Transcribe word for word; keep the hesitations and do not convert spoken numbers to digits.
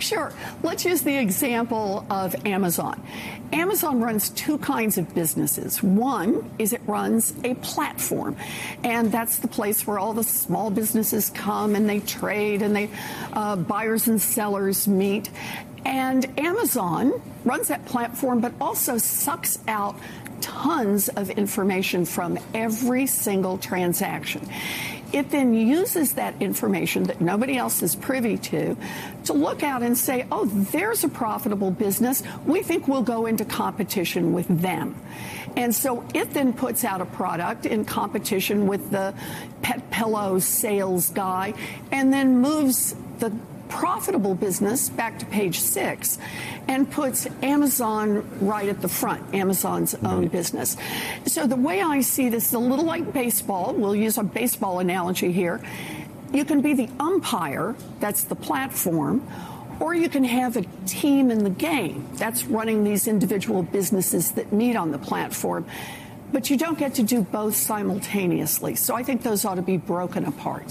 Sure. Let's use the example of Amazon. Amazon runs two kinds of businesses. One is it runs a platform, and that's the place where all the small businesses come and they trade and they uh, buyers and sellers meet. And Amazon runs that platform, but also sucks out tons of information from every single transaction. It then uses that information that nobody else is privy to to look out and say, oh, there's a profitable business. We think we'll go into competition with them. And so it then puts out a product in competition with the pet pillow sales guy and then moves the profitable business back to page six and puts Amazon right at the front, Amazon's own business. So the way I see this is a little like baseball. We'll use a baseball analogy here. You can be the umpire, that's the platform, or you can have a team in the game. That's running these individual businesses that meet on the platform. But you don't get to do both simultaneously. So I think those ought to be broken apart.